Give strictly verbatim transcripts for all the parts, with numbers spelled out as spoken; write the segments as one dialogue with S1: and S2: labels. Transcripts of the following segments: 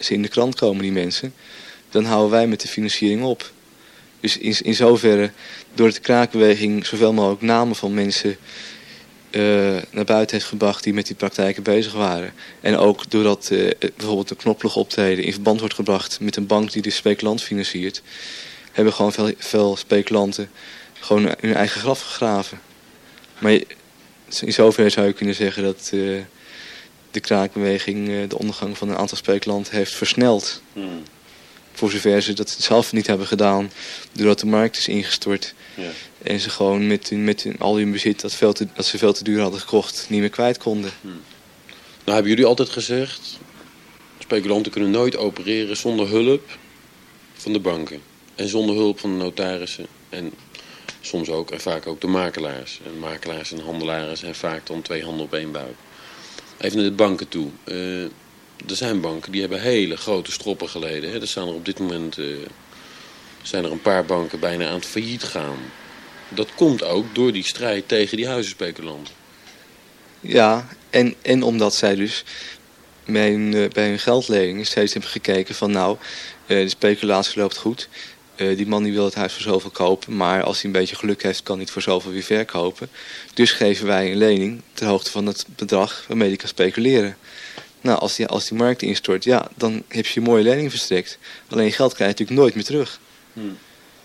S1: ze in de krant komen, die mensen, dan houden wij met de financiering op. Dus in, in zoverre, door de kraakbeweging zoveel mogelijk namen van mensen uh, naar buiten heeft gebracht die met die praktijken bezig waren. En ook doordat uh, bijvoorbeeld een knokploeg optreden in verband wordt gebracht met een bank die de speculant financiert, hebben gewoon veel, veel speculanten gewoon hun eigen graf gegraven. Maar in zoverre zou je kunnen zeggen dat uh, de kraakbeweging uh, de ondergang van een aantal speculanten heeft versneld. Hmm. Voor zover ze dat zelf niet hebben gedaan, doordat de markt is ingestort. Ja. En ze gewoon met, hun, met hun, al hun bezit dat, veel te, dat ze veel te duur hadden gekocht, niet meer kwijt konden.
S2: Hmm. Nou hebben jullie altijd gezegd, speculanten kunnen nooit opereren zonder hulp van de banken. En zonder hulp van de notarissen. En soms ook, en vaak ook de makelaars. En makelaars en handelaren zijn vaak dan twee handen op één buik. Even naar de banken toe. Uh, er zijn banken die hebben hele grote stroppen geleden. Hè. Er staan er op dit moment uh, zijn er een paar banken bijna aan het failliet gaan. Dat komt ook door die strijd tegen die huizenspeculanten.
S1: Ja, en, en omdat zij dus bij hun, uh, bij hun geldleningen steeds hebben gekeken van nou, uh, de speculatie loopt goed. Uh, die man die wil het huis voor zoveel kopen, maar als hij een beetje geluk heeft kan hij het voor zoveel weer verkopen. Dus geven wij een lening ter hoogte van het bedrag waarmee hij kan speculeren. Nou, als die, als die markt instort, ja, dan heb je een mooie lening verstrekt. Alleen geld krijg je natuurlijk nooit meer terug. Hmm.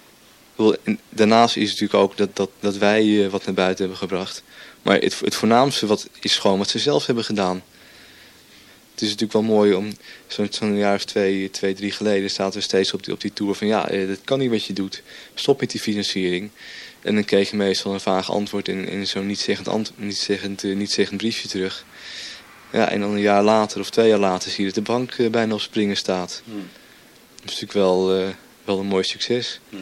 S1: En daarnaast is het natuurlijk ook dat, dat, dat wij uh, wat naar buiten hebben gebracht. Maar het, het voornaamste wat, is gewoon wat ze zelf hebben gedaan. Het is natuurlijk wel mooi om, zo'n zo jaar of twee, twee, drie geleden zaten we steeds op die, op die tour van ja, dat kan niet wat je doet. Stop met die financiering. En dan kreeg je meestal een vaag antwoord en, en zo'n niet-zeggend, ant, niet-zeggend, uh, niet-zeggend briefje terug. Ja, en dan een jaar later of twee jaar later zie je dat de bank uh, bijna op springen staat. Hmm. Dat is natuurlijk wel, uh, wel een mooi succes.
S2: Ja.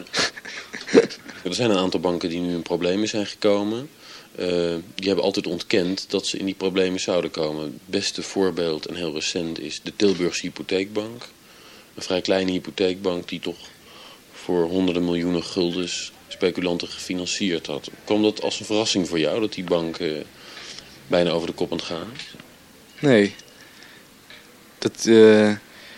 S2: Er zijn een aantal banken die nu in problemen zijn gekomen. Uh, die hebben altijd ontkend dat ze in die problemen zouden komen. Het beste voorbeeld en heel recent is de Tilburgse Hypotheekbank. Een vrij kleine hypotheekbank die toch voor honderden miljoenen guldens speculanten gefinancierd had. Kwam dat als een verrassing voor jou dat die bank uh, bijna over de kop aan het gaan is?
S1: Nee. Dat, uh,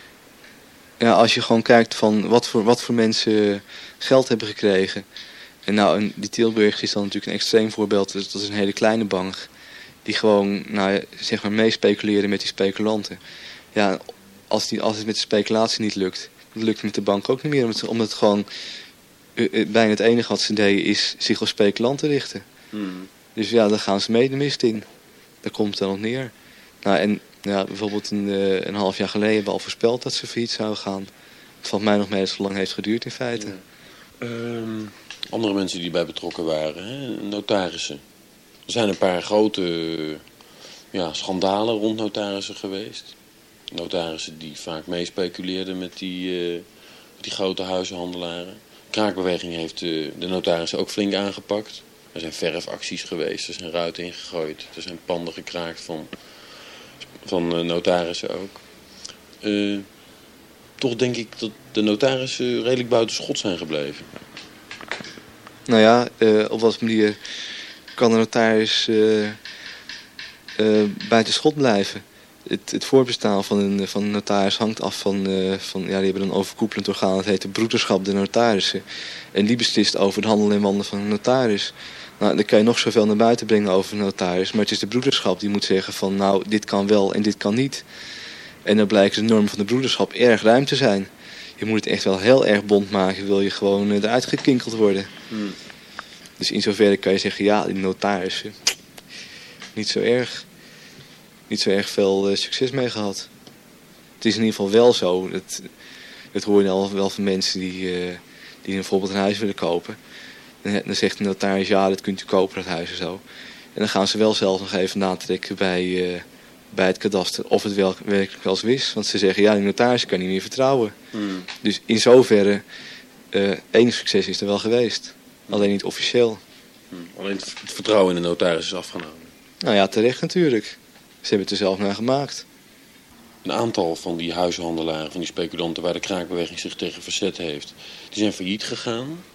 S1: ja, als je gewoon kijkt van wat voor, wat voor mensen geld hebben gekregen. En nou, en die Tilburg is dan natuurlijk een extreem voorbeeld. Dat is een hele kleine bank. Die gewoon, nou, zeg maar, meespeculeren met die speculanten. Ja, als, die, als het met de speculatie niet lukt, dan lukt het met de bank ook niet meer. Omdat, omdat het gewoon, uh, bijna het enige wat ze deden is zich op speculanten richten. Hmm. Dus ja, dan gaan ze mee de mist in. Daar komt het dan op neer. Nou, en ja, bijvoorbeeld een, uh, een half jaar geleden hebben we al voorspeld dat ze failliet zouden gaan. Het valt mij nog mee dat het zo lang heeft geduurd in feite.
S2: Ja. Um, andere mensen die bij betrokken waren, hè? Notarissen. Er zijn een paar grote ja, schandalen rond notarissen geweest. Notarissen die vaak meespeculeerden met die, uh, met die grote huizenhandelaren. Kraakbeweging heeft uh, de notarissen ook flink aangepakt. Er zijn verfacties geweest, er zijn ruiten ingegooid, er zijn panden gekraakt van, van uh, notarissen ook. Uh, toch denk ik dat de notarissen redelijk buiten schot zijn gebleven.
S1: Nou ja, uh, op wat manier kan de notaris uh, uh, buiten schot blijven. Het, het voorbestaan van een, van een notaris hangt af van, uh, van... Ja, die hebben een overkoepelend orgaan, dat heet de broederschap der notarissen. En die beslist over het handelen en wandelen van een notaris. Nou, dan kan je nog zoveel naar buiten brengen over een notaris. Maar het is de broederschap die moet zeggen van... nou, dit kan wel en dit kan niet. En dan blijken de normen van de broederschap erg ruim te zijn. Je moet het echt wel heel erg bond maken, wil je gewoon uh, eruit gekinkeld worden. Hmm. Dus in zoverre kan je zeggen, ja, die notarissen, niet zo erg, niet zo erg veel uh, succes mee gehad. Het is in ieder geval wel zo, dat, dat hoor je al wel van mensen die, uh, die bijvoorbeeld een huis willen kopen. Dan, dan zegt de notaris, ja, dat kunt u kopen, dat huis en zo. En dan gaan ze wel zelf nog even natrekken bij, uh, bij het kadaster of het wel, werkelijk wel zo is. Want ze zeggen, ja, die notaris kan niet meer vertrouwen. Hmm. Dus in zoverre, uh, enig succes is er wel geweest. Alleen niet officieel.
S2: Hmm. Alleen het vertrouwen in de notaris is afgenomen.
S1: Nou ja, terecht natuurlijk. Ze hebben het er zelf naar gemaakt.
S2: Een aantal van die huizenhandelaren, van die speculanten waar de kraakbeweging zich tegen verzet heeft, die zijn failliet gegaan.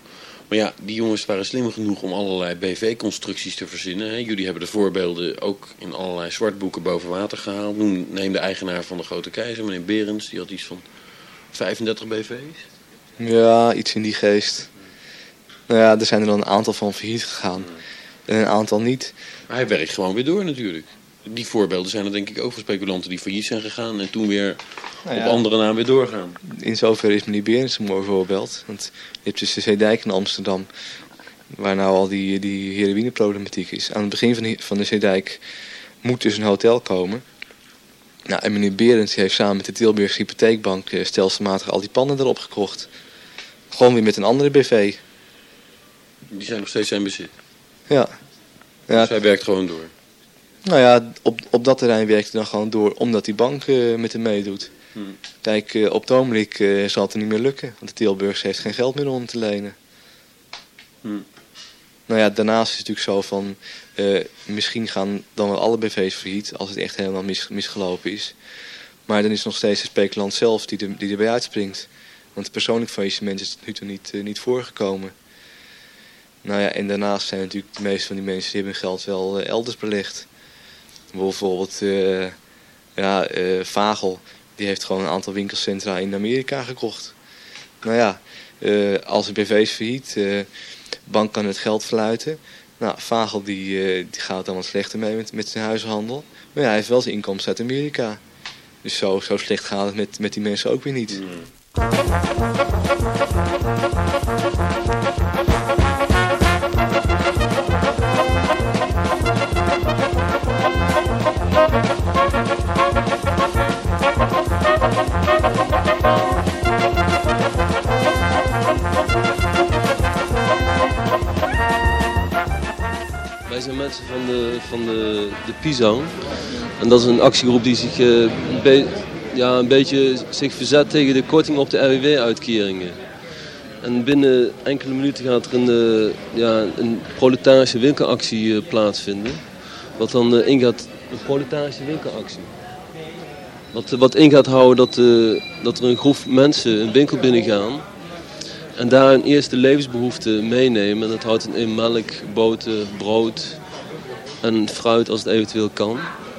S2: Maar ja, die jongens waren slim genoeg om allerlei B V-constructies te verzinnen. Hè. Jullie hebben de voorbeelden ook in allerlei zwartboeken boven water gehaald. Toen neem de eigenaar van de Grote Keizer, meneer Berends, die had iets van vijfendertig B V's.
S1: Ja, iets in die geest. Nou ja, er zijn er dan een aantal van failliet gegaan. En een aantal niet.
S2: Maar hij werkt gewoon weer door natuurlijk. Die voorbeelden zijn er denk ik ook van speculanten die failliet zijn gegaan en toen weer nou ja, op andere naam weer doorgaan.
S1: In zoverre is meneer Berends een mooi voorbeeld. Want je hebt dus de Zeedijk in Amsterdam, waar nou al die, die heroïneproblematiek is. Aan het begin van de, van de Zeedijk moet dus een hotel komen. Nou, en meneer Berends heeft samen met de Tilburgse Hypotheekbank stelselmatig al die panden erop gekocht. Gewoon weer met een andere B V.
S2: Die zijn nog steeds zijn bezit.
S1: Ja. ja.
S2: Dus hij werkt gewoon door.
S1: Nou ja, op, op dat terrein werkt hij dan gewoon door omdat die bank uh, met hem meedoet. Hmm. Kijk, uh, op het ogenblik uh, zal het er niet meer lukken. Want de Tilburgse heeft geen geld meer om te lenen. Hmm. Nou ja, daarnaast is het natuurlijk zo van... Uh, misschien gaan dan wel alle B V's failliet als het echt helemaal mis, misgelopen is. Maar dan is het nog steeds de speculant zelf die, de, die erbij uitspringt. Want het persoonlijk faillissement is tot nu toe niet, uh, niet voorgekomen. Nou ja, en daarnaast zijn natuurlijk de meeste van die mensen die hebben hun geld wel uh, elders belegd. Bijvoorbeeld uh, ja, uh, Vagel, die heeft gewoon een aantal winkelcentra in Amerika gekocht. Nou ja, uh, als de B V's failliet, uh, bank kan het geld verluiten. Nou, Vagel die, uh, die gaat dan wat slechter mee met, met zijn huizenhandel. Maar ja, hij heeft wel zijn inkomsten uit Amerika. Dus zo, zo slecht gaat het met, met die mensen ook weer niet. Mm.
S3: Wij zijn mensen van de, van de, de Pisang. En dat is een actiegroep die zich uh, be, ja, een beetje zich verzet tegen de korting op de R W W-uitkeringen. En binnen enkele minuten gaat er een, uh, ja, een proletarische winkelactie uh, plaatsvinden. Wat dan uh, ingaat, een proletarische winkelactie. Wat, wat in gaat houden dat, uh, dat er een groep mensen een winkel binnengaan. En daar een eerste levensbehoefte meenemen. En dat houdt in melk, boter, brood en fruit als het eventueel kan.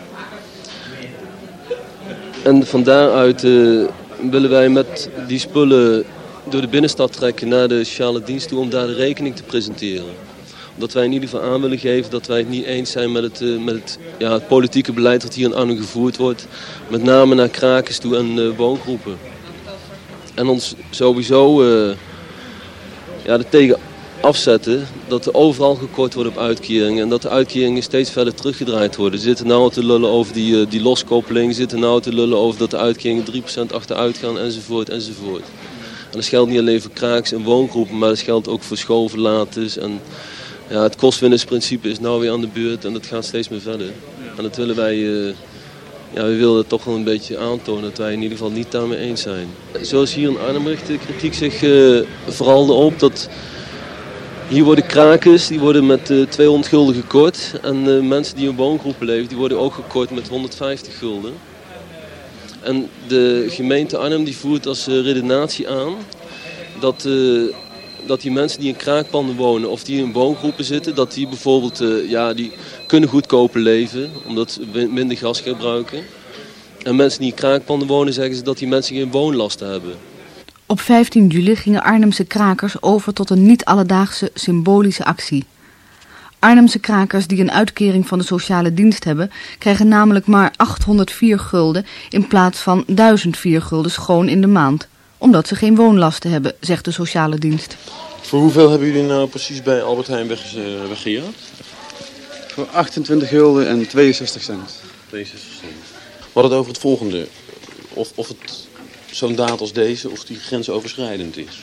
S3: En van daaruit uh, willen wij met die spullen door de binnenstad trekken naar de sociale dienst toe om daar de rekening te presenteren. Omdat wij in ieder geval aan willen geven dat wij het niet eens zijn met het, uh, met het, ja, het politieke beleid dat hier in Arnhem gevoerd wordt. Met name naar krakers toe en uh, woongroepen. En ons sowieso uh, ja, er tegen afzetten dat er overal gekort wordt op uitkeringen. En dat de uitkeringen steeds verder teruggedraaid worden. Ze zitten nou te lullen over die, uh, die loskoppeling. Ze zitten nou te lullen over dat de uitkeringen drie procent achteruit gaan enzovoort enzovoort. En dat geldt niet alleen voor krakers en woongroepen, maar dat geldt ook voor schoolverlaters. En ja, het kostwinnersprincipe is nou weer aan de beurt en dat gaat steeds meer verder. En dat willen wij, uh, ja, we willen toch wel een beetje aantonen dat wij in ieder geval niet daarmee eens zijn. Zoals hier in Arnhem richt de kritiek zich uh, vooral op dat hier worden krakers, die worden met uh, tweehonderd gulden gekort. En uh, mensen die in woongroepen leven, die worden ook gekort met honderdvijftig gulden. En de gemeente Arnhem die voert als uh, redenatie aan dat, uh, dat die mensen die in kraakpanden wonen of die in woongroepen zitten, dat die bijvoorbeeld uh, ja, die kunnen goedkoper leven, omdat ze minder gas gebruiken. En mensen die in kraakpanden wonen, zeggen ze dat die mensen geen woonlasten hebben.
S4: Op vijftien juli gingen Arnhemse krakers over tot een niet-alledaagse symbolische actie. Arnhemse krakers die een uitkering van de sociale dienst hebben, krijgen namelijk maar achthonderdvier gulden in plaats van duizend vier gulden schoon in de maand. Omdat ze geen woonlasten hebben, zegt de sociale dienst.
S2: Voor hoeveel hebben jullie nou precies bij Albert Heijn weg, uh, weggejaagd?
S5: Voor achtentwintig gulden en tweeënzestig cent.
S2: tweeënzestig cent. We hadden het over het volgende. Of, of het zo'n daad als deze, of die grensoverschrijdend is.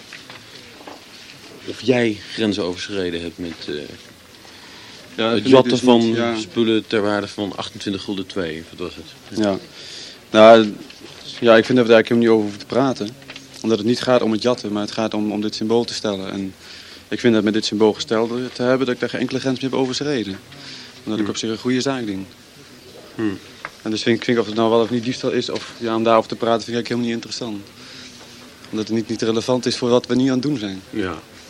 S2: Of jij grenzen overschreden hebt met uh, ja, het jatten dus van niet, ja. spullen ter waarde van achtentwintig gulden twee. Wat was het?
S5: Ja. Nou, ja, ik vind dat we daar eigenlijk helemaal niet over hoeven te praten. Omdat het niet gaat om het jatten, maar het gaat om, om dit symbool te stellen. En ik vind dat met dit symbool gesteld te hebben, dat ik daar geen enkele grens meer heb overschreden. Omdat hm. ik op zich een goede zaak ding. Hm. En dus vind ik, vind ik of het nou wel of niet diefstal is, of ja, om daarover te praten, vind ik helemaal niet interessant. Omdat het niet, niet relevant is voor wat we nu aan het doen zijn.
S2: Ja.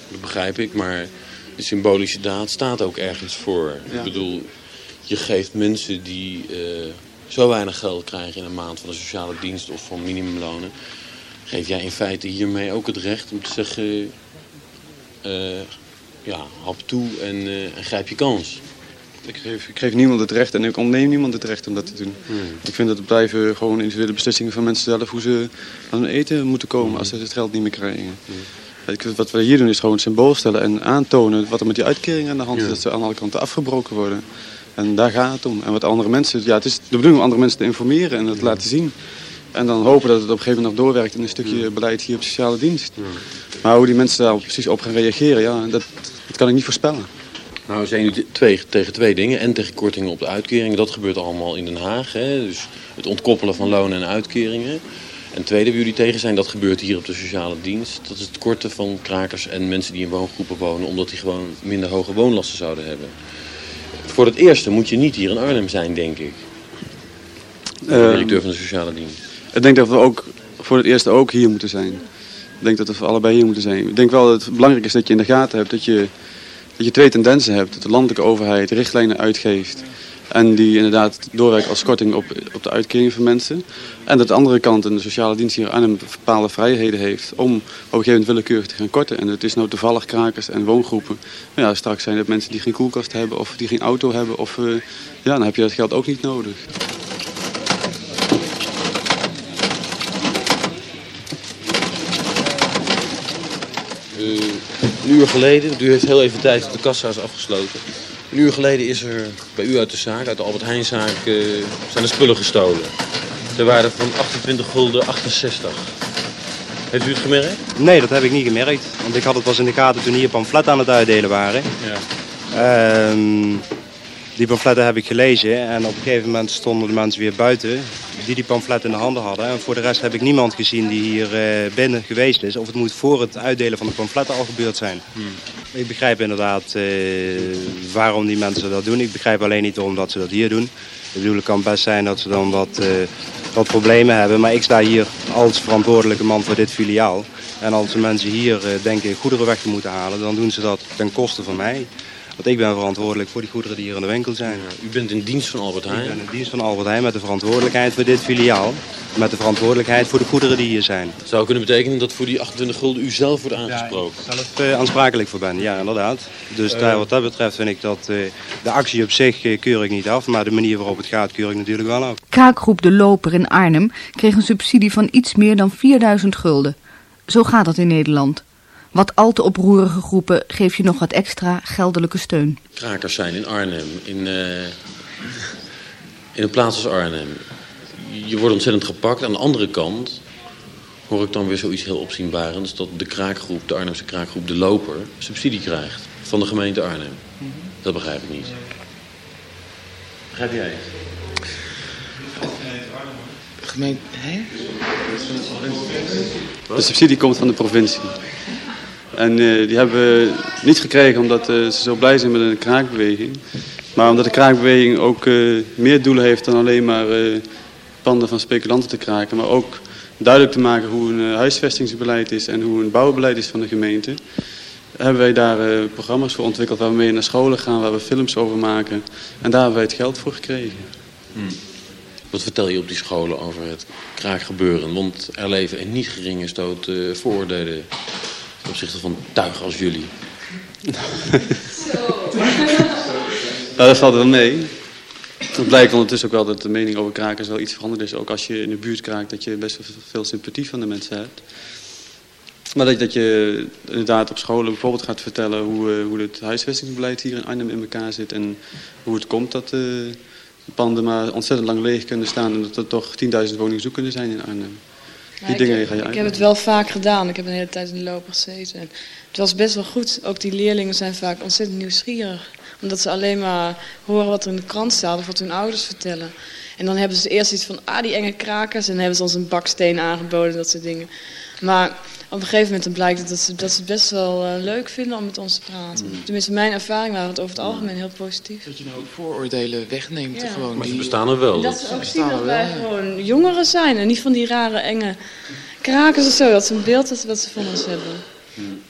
S2: Dat begrijp ik, maar de symbolische daad staat ook ergens voor. Ja. Ik bedoel, je geeft mensen die uh, zo weinig geld krijgen in een maand van de sociale dienst of van minimumlonen, geef jij in feite hiermee ook het recht om te zeggen, uh, ja, hap toe en, uh, en grijp je kans.
S5: Ik geef, ik geef niemand het recht en ik ontneem niemand het recht om dat te doen. Hmm. Ik vind dat het blijven gewoon individuele beslissingen van mensen zelf hoe ze aan hun eten moeten komen hmm. als ze het geld niet meer krijgen. Hmm. Ik, wat we hier doen is gewoon een symbool stellen en aantonen wat er met die uitkeringen aan de hand is. Ja. Dat ze aan alle kanten afgebroken worden. En daar gaat het om. En wat andere mensen, ja, het is de bedoeling om andere mensen te informeren en dat te hmm. laten zien. En dan hopen dat het op een gegeven moment nog doorwerkt in een stukje hmm. beleid hier op sociale dienst. Hmm. Maar hoe die mensen daar precies op gaan reageren, ja, dat, dat kan ik niet voorspellen.
S2: Nou, we zijn nu twee, tegen twee dingen. En tegen kortingen op de uitkeringen. Dat gebeurt allemaal in Den Haag. Hè? Dus het ontkoppelen van lonen en uitkeringen. En het tweede waar jullie tegen zijn, dat gebeurt hier op de sociale dienst. Dat is het korten van krakers en mensen die in woongroepen wonen. Omdat die gewoon minder hoge woonlasten zouden hebben. Voor het eerste moet je niet hier in Arnhem zijn, denk ik. De uh, directeur van de sociale dienst.
S5: Ik denk dat we ook voor het eerste ook hier moeten zijn. Ik denk dat we allebei hier moeten zijn. Ik denk wel dat het belangrijk is dat je in de gaten hebt dat je... Dat je twee tendensen hebt, dat de landelijke overheid richtlijnen uitgeeft en die inderdaad doorwerkt als korting op, op de uitkeringen van mensen. En dat de andere kant, en de sociale dienst hier aan een bepaalde vrijheden heeft om op een gegeven moment willekeurig te gaan korten. En het is nou toevallig krakers en woongroepen. Ja, straks zijn het mensen die geen koelkast hebben of die geen auto hebben. Of, uh, ja, dan heb je dat geld ook niet nodig.
S2: Uh, een uur geleden, u heeft heel even tijd, de kassa is afgesloten. Een uur geleden is er bij u uit de zaak, uit de Albert Heijnzaak, uh, zijn er spullen gestolen. Ter waarde van achtentwintig gulden achtenzestig. Heeft u het gemerkt?
S6: Nee, dat heb ik niet gemerkt. Want ik had het pas in de gaten toen hier pamfletten aan het uitdelen waren. Ja. Um, die pamfletten heb ik gelezen en op een gegeven moment stonden de mensen weer buiten die die pamfletten in de handen hadden. En voor de rest heb ik niemand gezien die hier uh, binnen geweest is. Of het moet voor het uitdelen van de pamfletten al gebeurd zijn. Hmm. Ik begrijp inderdaad uh, waarom die mensen dat doen. Ik begrijp alleen niet waarom dat ze dat hier doen. Ik bedoel, het kan best zijn dat ze dan wat, uh, wat problemen hebben. Maar ik sta hier als verantwoordelijke man voor dit filiaal. En als de mensen hier uh, denken goederen weg te moeten halen, dan doen ze dat ten koste van mij. Want ik ben verantwoordelijk voor die goederen die hier in de winkel zijn.
S2: U bent in dienst van Albert Heijn?
S6: Ik ben in dienst van Albert Heijn met de verantwoordelijkheid voor dit filiaal. Met de verantwoordelijkheid voor de goederen die hier zijn.
S2: Dat zou kunnen betekenen dat voor die achtentwintig gulden u zelf wordt aangesproken?
S6: Ja, ik zelf uh, aansprakelijk voor ben, ja inderdaad. Dus uh, daar, wat dat betreft vind ik dat uh, de actie op zich uh, keur ik niet af. Maar de manier waarop het gaat keur ik natuurlijk wel af.
S4: Kraakgroep De Loper in Arnhem kreeg een subsidie van iets meer dan vierduizend gulden. Zo gaat dat in Nederland. Wat al te oproerige groepen geef je nog wat extra geldelijke steun.
S2: Krakers zijn in Arnhem, in, uh, in een plaats als Arnhem. Je wordt ontzettend gepakt. Aan de andere kant hoor ik dan weer zoiets heel opzienbarends, dat de kraakgroep, de Arnhemse kraakgroep De Loper, subsidie krijgt van de gemeente Arnhem. Dat begrijp ik niet. Begrijp jij het?
S1: Gemeente, hè?
S5: De subsidie komt van de provincie. En uh, die hebben we niet gekregen omdat uh, ze zo blij zijn met een kraakbeweging. Maar omdat de kraakbeweging ook uh, meer doelen heeft dan alleen maar uh, panden van speculanten te kraken. Maar ook duidelijk te maken hoe een uh, huisvestingsbeleid is en hoe een bouwbeleid is van de gemeente. Hebben wij daar uh, programma's voor ontwikkeld waar we mee naar scholen gaan, waar we films over maken. En daar hebben wij het geld voor gekregen.
S2: Hmm. Wat vertel je op die scholen over het kraakgebeuren? Want er leven in niet geringe stoot uh, vooroordelen ten opzichte van tuigen als jullie.
S5: Nou, dat valt wel mee. Het blijkt ondertussen ook wel dat de mening over krakers wel iets veranderd is. Ook als je in de buurt kraakt, dat je best wel veel sympathie van de mensen hebt. Maar dat, dat je inderdaad op scholen bijvoorbeeld gaat vertellen hoe, uh, hoe het huisvestingsbeleid hier in Arnhem in elkaar zit. En hoe het komt dat uh, de panden maar ontzettend lang leeg kunnen staan. En dat er toch tienduizend woningen zoek kunnen zijn in Arnhem. Die
S7: ja,
S5: dingen
S7: ik,
S5: ga je
S7: ik heb het wel vaak gedaan. Ik heb een hele tijd in de loper gezeten. En het was best wel goed. Ook die leerlingen zijn vaak ontzettend nieuwsgierig. Omdat ze alleen maar horen wat er in de krant staat of wat hun ouders vertellen. En dan hebben ze eerst iets van, ah die enge krakers. En dan hebben ze ons een baksteen aangeboden, dat soort dingen. Maar op een gegeven moment dan blijkt het dat ze, dat ze het best wel uh, leuk vinden om met ons te praten. Mm. Tenminste, mijn ervaring waren het over het algemeen heel positief.
S1: Dat je nou vooroordelen wegneemt.
S7: Ja.
S1: Gewoon
S2: maar
S1: die...
S2: ze bestaan er wel.
S7: En dat ze ook zien dat wij gewoon jongeren zijn. En niet van die rare enge krakers of zo. Dat ze een beeld dat, dat ze van ons hebben. Mm.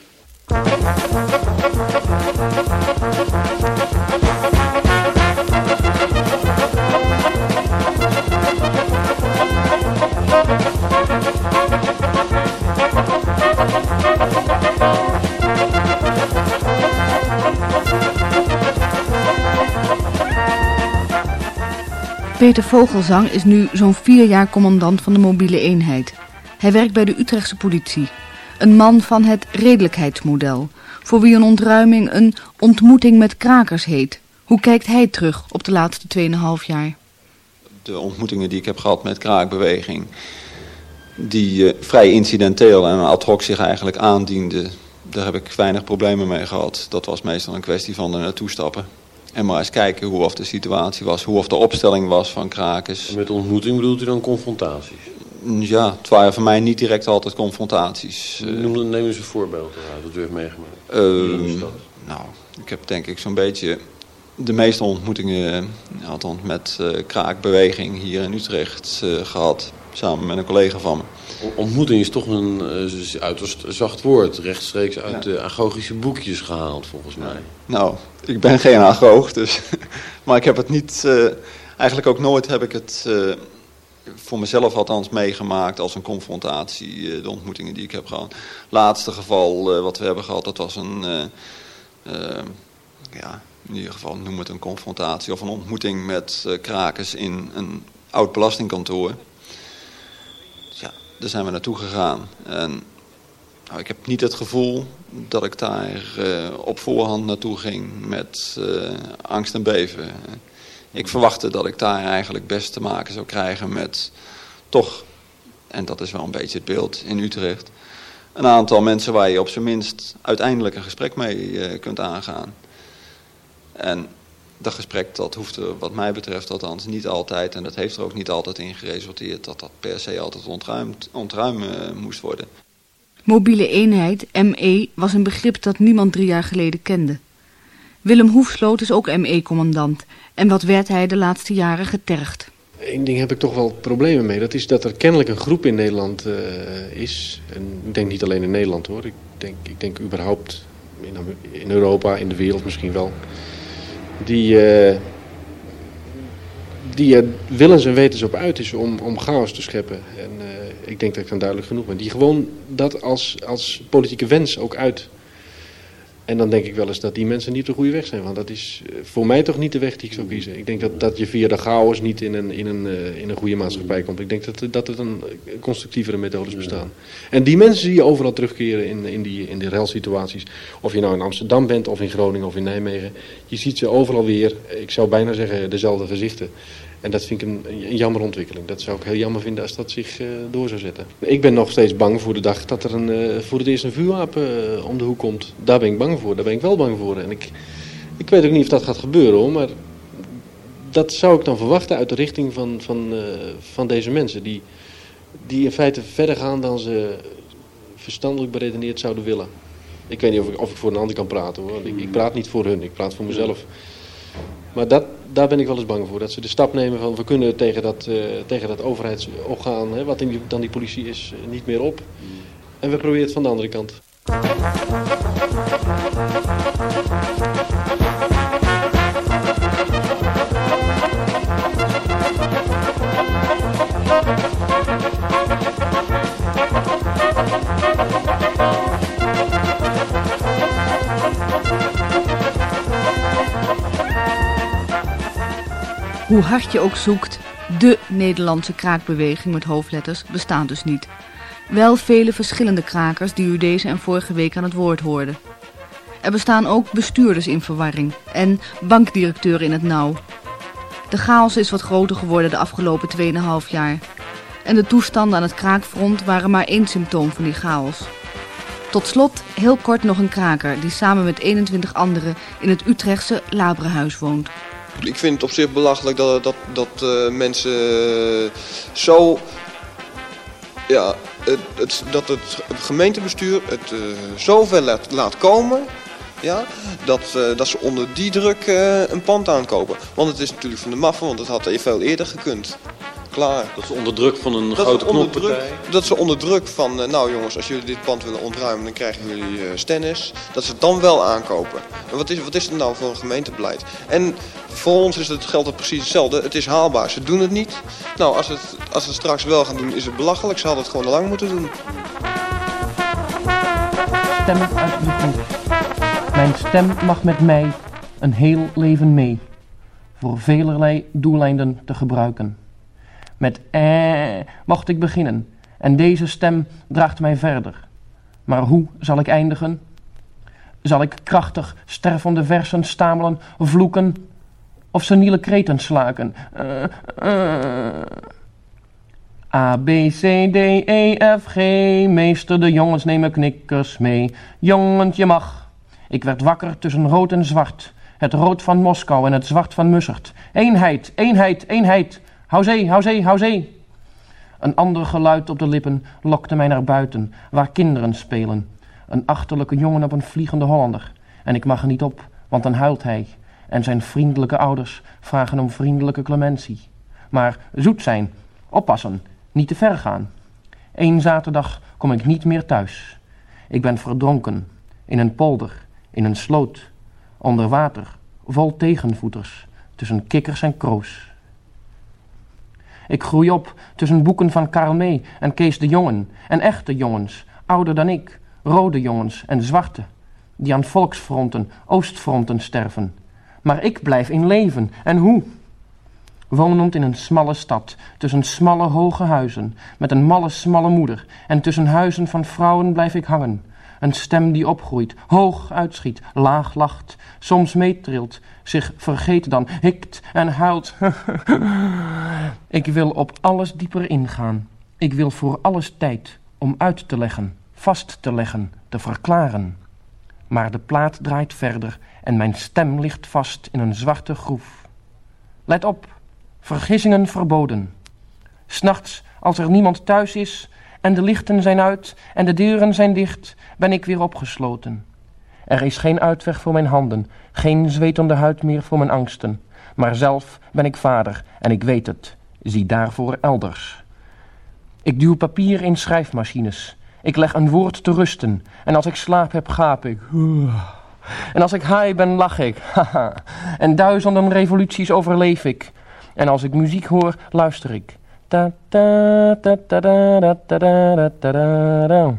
S4: Peter Vogelzang is nu zo'n vier jaar commandant van de mobiele eenheid. Hij werkt bij de Utrechtse politie. Een man van het redelijkheidsmodel, voor wie een ontruiming een ontmoeting met krakers heet. Hoe kijkt hij terug op de laatste tweeënhalf jaar?
S8: De ontmoetingen die ik heb gehad met kraakbeweging, die uh, vrij incidenteel en ad hoc zich eigenlijk aandienden, daar heb ik weinig problemen mee gehad. Dat was meestal een kwestie van er naartoe stappen. En maar eens kijken hoe of de situatie was, hoe of de opstelling was van krakers.
S2: En met ontmoeting bedoelt u dan confrontaties?
S8: Ja, het waren voor mij niet direct altijd confrontaties.
S2: Noem, neem eens een voorbeeld eruit, dat u heeft meegemaakt.
S8: Uh, nou, ik heb denk ik zo'n beetje de meeste ontmoetingen, althans met uh, kraakbeweging hier in Utrecht uh, gehad. Samen met een collega van me.
S2: Ontmoeting is toch een uh, uiterst zacht woord. Rechtstreeks uit ja. de agogische boekjes gehaald, volgens mij.
S8: Nou, ik ben geen agoog, dus. Maar ik heb het niet. Uh, eigenlijk ook nooit heb ik het. Uh, voor mezelf althans meegemaakt als een confrontatie. Uh, de ontmoetingen die ik heb gehad. Laatste geval uh, wat we hebben gehad, dat was een. Uh, uh, ja, in ieder geval noem het een confrontatie of een ontmoeting met uh, krakers in een oud belastingkantoor. Daar zijn we naartoe gegaan. En nou, ik heb niet het gevoel dat ik daar uh, op voorhand naartoe ging met uh, angst en beven. Ik verwachtte dat ik daar eigenlijk best te maken zou krijgen met toch, en dat is wel een beetje het beeld in Utrecht, een aantal mensen waar je op zijn minst uiteindelijk een gesprek mee uh, kunt aangaan. En dat gesprek, dat hoeft er wat mij betreft althans niet altijd, en dat heeft er ook niet altijd in geresulteerd, dat dat per se altijd ontruimd, ontruimen moest worden.
S4: Mobiele eenheid, M E, was een begrip dat niemand drie jaar geleden kende. Willem Hoefsloot is ook M E-commandant. En wat werd hij de laatste jaren getergd?
S9: Eén ding heb ik toch wel problemen mee. Dat is dat er kennelijk een groep in Nederland uh, is. En ik denk niet alleen in Nederland hoor. Ik denk, ik denk überhaupt in, in Europa, in de wereld misschien wel. Die, uh, die er willens en wetens op uit is om, om chaos te scheppen. En uh, ik denk dat ik dan duidelijk genoeg ben. Die gewoon dat als, als politieke wens ook uit. En dan denk ik wel eens dat die mensen niet op de goede weg zijn. Want dat is voor mij toch niet de weg die ik zou kiezen. Ik denk dat, dat je via de chaos niet in een, in een, uh, in een goede maatschappij komt. Ik denk dat, dat er dan constructievere methodes bestaan. En die mensen zie je overal terugkeren in, in die, in die relsituaties. Of je nou in Amsterdam bent, of in Groningen, of in Nijmegen. Je ziet ze overal weer, ik zou bijna zeggen, dezelfde gezichten. En dat vind ik een, een jammer ontwikkeling. Dat zou ik heel jammer vinden als dat zich uh, door zou zetten. Ik ben nog steeds bang voor de dag dat er een, uh, voor het eerst een vuurwapen uh, om de hoek komt. Daar ben ik bang voor. Daar ben ik wel bang voor. En ik, ik weet ook niet of dat gaat gebeuren hoor. Maar dat zou ik dan verwachten uit de richting van, van, uh, van deze mensen. Die, die in feite verder gaan dan ze verstandelijk beredeneerd zouden willen. Ik weet niet of ik, of ik voor een ander kan praten hoor. Ik, ik praat niet voor hun. Ik praat voor mezelf. Maar dat, daar ben ik wel eens bang voor. Dat ze de stap nemen van we kunnen tegen dat, uh, tegen dat overheidsorgaan, hè, wat in die, dan die politie is, uh, niet meer op. En we proberen het van de andere kant.
S4: Hoe hard je ook zoekt, de Nederlandse kraakbeweging met hoofdletters bestaat dus niet. Wel vele verschillende krakers die u deze en vorige week aan het woord hoorde. Er bestaan ook bestuurders in verwarring en bankdirecteuren in het nauw. De chaos is wat groter geworden de afgelopen tweeënhalf jaar. En de toestanden aan het kraakfront waren maar één symptoom van die chaos. Tot slot heel kort nog een kraker die samen met eenentwintig anderen in het Utrechtse Labrehuis woont.
S10: Ik vind het op zich belachelijk dat, dat, dat uh, mensen uh, zo, ja, het, het, dat het gemeentebestuur het uh, zo ver laat, laat komen, ja, dat, uh, dat ze onder die druk uh, een pand aankopen. Want het is natuurlijk van de maffen, want het had veel eerder gekund. Klaar.
S2: Dat ze onder druk van een
S10: dat
S2: grote
S10: onder
S2: knokpartij...
S10: druk, dat ze onder druk van, uh, nou jongens, als jullie dit pand willen ontruimen, dan krijgen jullie uh, stennis. Dat ze het dan wel aankopen. En wat is, wat is het nou voor een gemeentebeleid? En voor ons is het, geldt het precies hetzelfde. Het is haalbaar. Ze doen het niet. Nou, als, het, als ze het straks wel gaan doen, is het belachelijk. Ze hadden het gewoon al lang moeten doen.
S11: Stem uit de groep. Mijn stem mag met mij een heel leven mee. Voor velerlei doeleinden te gebruiken. Met eh mocht ik beginnen en deze stem draagt mij verder. Maar hoe zal ik eindigen? Zal ik krachtig stervende versen stamelen, vloeken of seniele kreten slaken? Uh, uh. A, B, C, D, E, F, G, meester de jongens nemen knikkers mee. Jongens, je mag. Ik werd wakker tussen rood en zwart. Het rood van Moskou en het zwart van Mussert. Eenheid, eenheid, eenheid. Hou zee, hou zee, hou zee. Een ander geluid op de lippen lokte mij naar buiten, waar kinderen spelen. Een achterlijke jongen op een vliegende Hollander. En ik mag er niet op, want dan huilt hij. En zijn vriendelijke ouders vragen om vriendelijke clementie. Maar zoet zijn, oppassen, niet te ver gaan. Eén zaterdag kom ik niet meer thuis. Ik ben verdronken, in een polder, in een sloot, onder water, vol tegenvoeters, tussen kikkers en kroos. Ik groei op tussen boeken van Karl May en Kees de Jongen en echte jongens, ouder dan ik, rode jongens en zwarte, die aan volksfronten, oostfronten sterven. Maar ik blijf in leven, en hoe? Wonend in een smalle stad, tussen smalle hoge huizen, met een malle smalle moeder, en tussen huizen van vrouwen blijf ik hangen. Een stem die opgroeit, hoog uitschiet, laag lacht, soms meetrilt, zich vergeet dan, hikt en huilt. Ik wil op alles dieper ingaan. Ik wil voor alles tijd om uit te leggen, vast te leggen, te verklaren. Maar de plaat draait verder en mijn stem ligt vast in een zwarte groef. Let op, vergissingen verboden. 'S Nachts, als er niemand thuis is en de lichten zijn uit en de deuren zijn dicht, ben ik weer opgesloten. Er is geen uitweg voor mijn handen, geen zwetende huid meer voor mijn angsten. Maar zelf ben ik vader en ik weet het. Zie daarvoor elders. Ik duw papier in schrijfmachines. Ik leg een woord te rusten. En als ik slaap heb, gaap ik. En als ik high ben, lach ik. En duizenden revoluties overleef ik. En als ik muziek hoor, luister ik. Ta ta ta ta ta ta ta ta ta.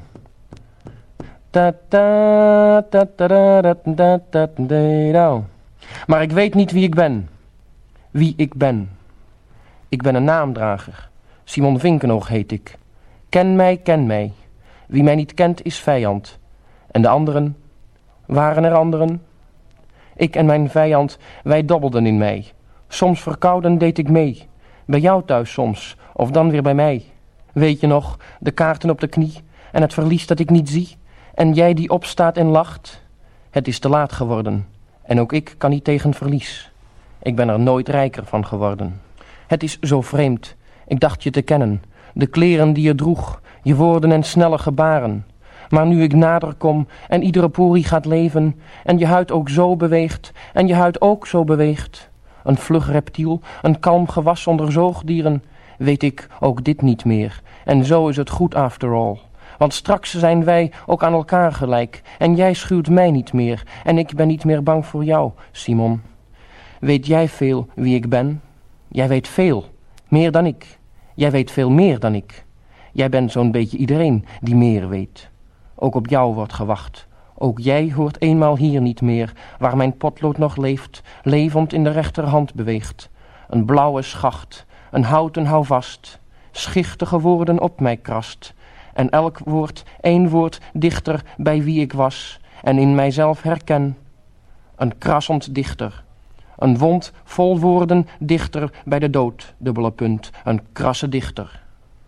S11: Ta ta ta ta ta ta ta. Maar ik weet niet wie ik ben. Wie ik ben. Ik ben een naamdrager. Simon Vinkenoog heet ik. Ken mij, ken mij. Wie mij niet kent is vijand. En de anderen? Waren er anderen? Ik en mijn vijand, wij dobbelden in mij. Soms verkouden deed ik mee. Bij jou thuis soms, of dan weer bij mij. Weet je nog, de kaarten op de knie en het verlies dat ik niet zie? En jij die opstaat en lacht? Het is te laat geworden. En ook ik kan niet tegen verlies. Ik ben er nooit rijker van geworden. Het is zo vreemd. Ik dacht je te kennen. De kleren die je droeg, je woorden en snelle gebaren. Maar nu ik nader kom en iedere porie gaat leven, en je huid ook zo beweegt, en je huid ook zo beweegt. Een vlug reptiel, een kalm gewas onder zoogdieren, weet ik ook dit niet meer. En zo is het goed after all. Want straks zijn wij ook aan elkaar gelijk, en jij schuwt mij niet meer, en ik ben niet meer bang voor jou, Simon. Weet jij veel wie ik ben? Jij weet veel, meer dan ik. Jij weet veel meer dan ik. Jij bent zo'n beetje iedereen die meer weet. Ook op jou wordt gewacht. Ook jij hoort eenmaal hier niet meer, waar mijn potlood nog leeft, levend in de rechterhand beweegt. Een blauwe schacht, een houten houvast, schichtige woorden op mij krast. En elk woord, één woord dichter bij wie ik was, en in mijzelf herken. Een krassend dichter. Een wond vol woorden dichter bij de dood, dubbele punt, een krasse dichter.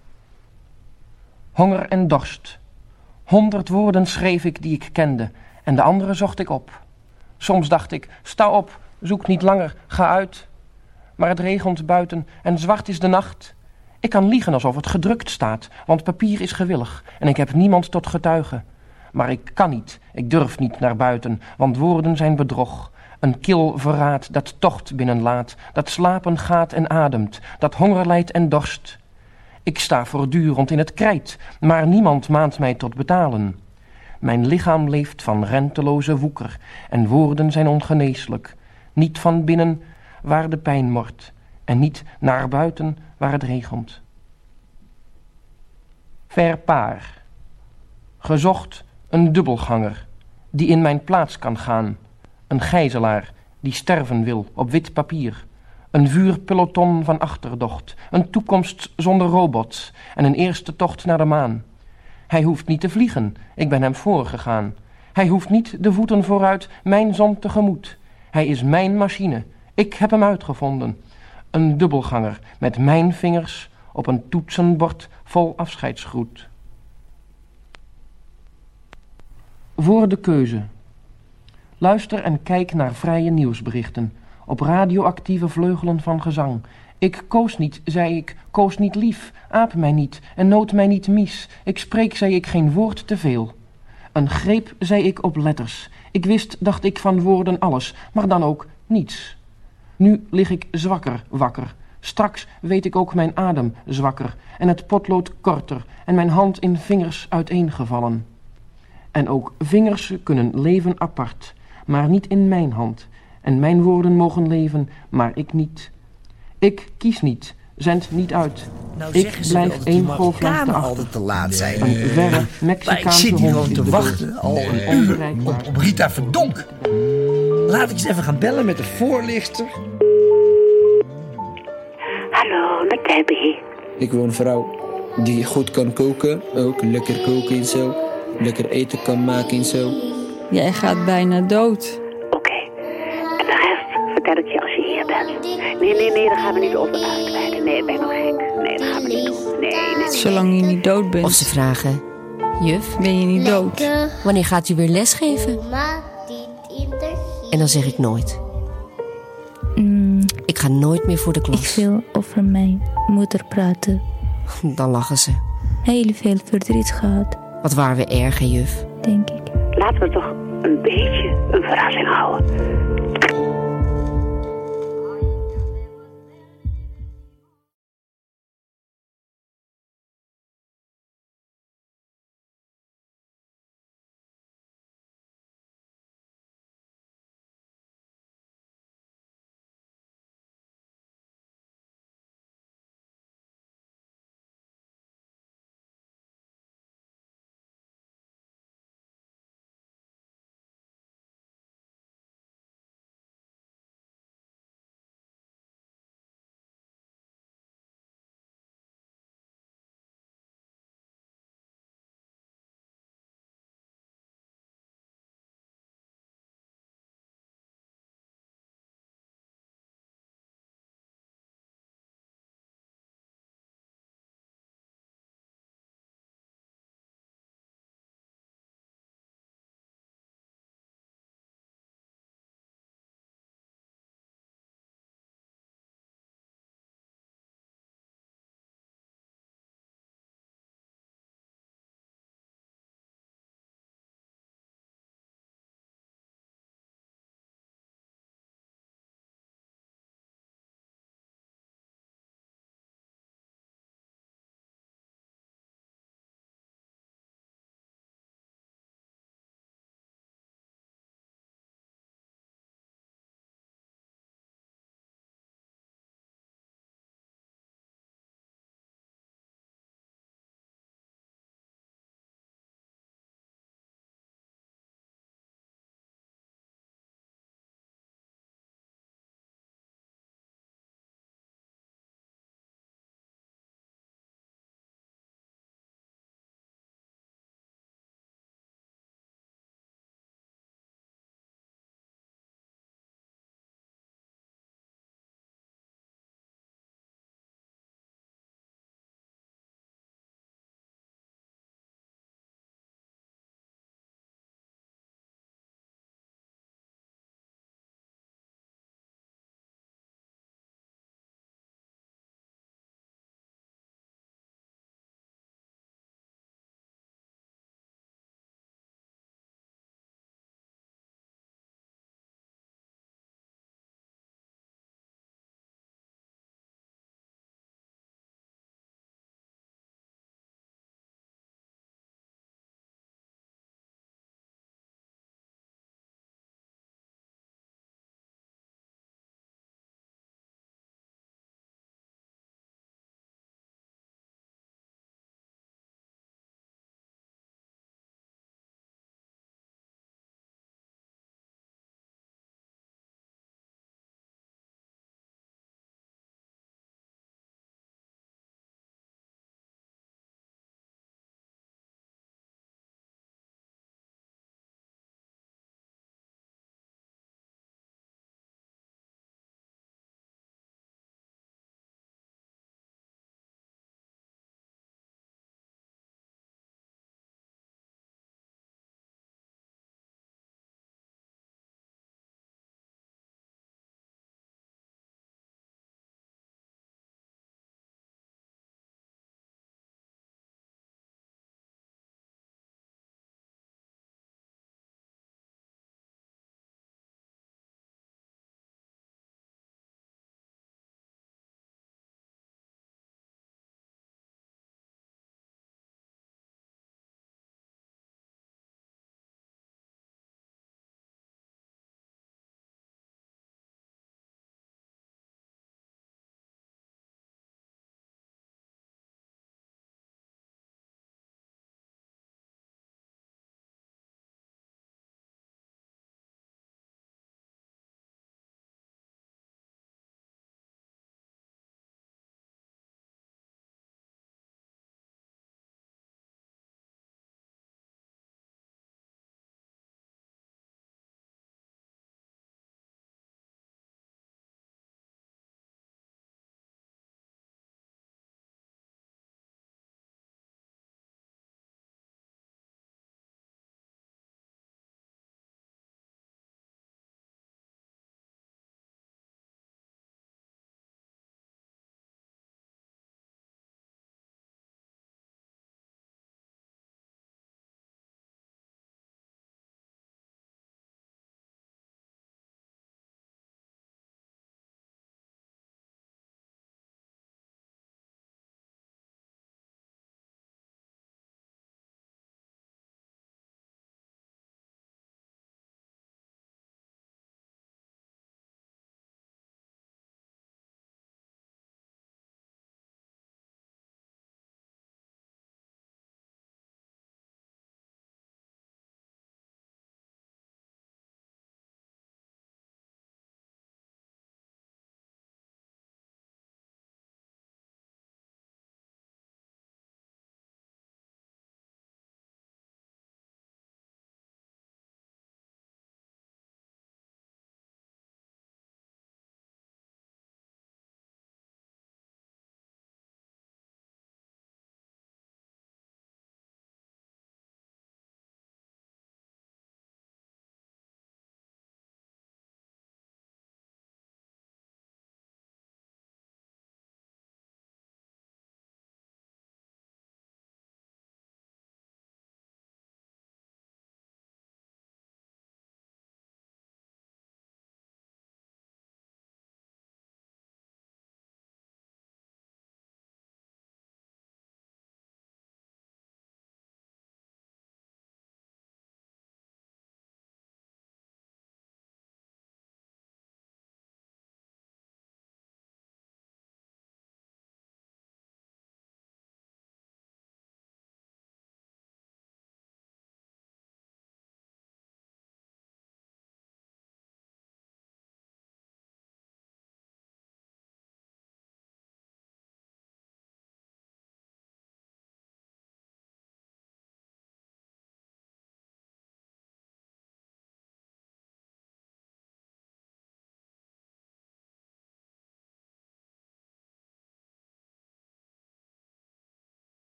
S11: Honger en dorst. Honderd woorden schreef ik die ik kende, en de andere zocht ik op. Soms dacht ik, sta op, zoek niet langer, ga uit. Maar het regent buiten en zwart is de nacht. Ik kan liegen alsof het gedrukt staat, want papier is gewillig en ik heb niemand tot getuige. Maar ik kan niet, ik durf niet naar buiten, want woorden zijn bedrog. Een kil verraad dat tocht binnenlaat, dat slapen gaat en ademt, dat honger lijdt en dorst. Ik sta voortdurend in het krijt, maar niemand maant mij tot betalen. Mijn lichaam leeft van renteloze woeker en woorden zijn ongeneeslijk. Niet van binnen waar de pijn mort en niet naar buiten waar het regent. Ver paar. Gezocht een dubbelganger die in mijn plaats kan gaan. Een gijzelaar die sterven wil op wit papier. Een vuurpeloton van achterdocht. Een toekomst zonder robots en een eerste tocht naar de maan. Hij hoeft niet te vliegen, ik ben hem voorgegaan. Hij hoeft niet de voeten vooruit, mijn zon tegemoet. Hij is mijn machine, ik heb hem uitgevonden. Een dubbelganger met mijn vingers op een toetsenbord vol afscheidsgroet. Voor de keuze. Luister en kijk naar vrije nieuwsberichten. Op radioactieve vleugelen van gezang. Ik koos niet, zei ik, koos niet lief. Aap mij niet en noot mij niet mies. Ik spreek, zei ik, geen woord te veel. Een greep, zei ik, op letters. Ik wist, dacht ik, van woorden alles, maar dan ook niets. Nu lig ik zwakker wakker. Straks weet ik ook mijn adem zwakker en het potlood korter en mijn hand in vingers uiteengevallen. En ook vingers kunnen leven apart, maar niet in mijn hand. En mijn woorden mogen leven, maar ik niet. Ik kies niet, zend niet uit.
S12: Nou,
S11: ik blijf één golflengte achter.
S12: te laat zijn.
S11: Een verre Mexicaanse
S12: ik zit hier
S11: hond
S12: gewoon te wachten al een uur op, op Rita Verdonk. Laat ik eens even gaan bellen met de voorlichter.
S13: Hallo, met Debbie.
S14: Ik wil een vrouw die goed kan koken, ook lekker koken en zo. Lekker eten kan maken en zo.
S15: Jij gaat bijna dood.
S13: Oké, okay. En de rest vertel ik je als je hier bent. Nee, nee, nee, daar gaan we niet over uitweiden. Nee, ben ik nog gek. Nee, dat gaan we niet doen. Nee, nee, nee.
S15: Zolang je niet dood bent.
S16: Of ze vragen, juf,
S15: ben je niet dood?
S16: Wanneer gaat u weer lesgeven? En dan zeg ik nooit.
S17: Mm,
S16: ik ga nooit meer voor de klas.
S17: Ik wil over mijn moeder praten.
S16: Dan lachen ze.
S17: Heel veel verdriet gehad.
S16: Wat waren we erg, hè, juf?
S17: Denk ik.
S13: Laten we toch een beetje een verrassing houden.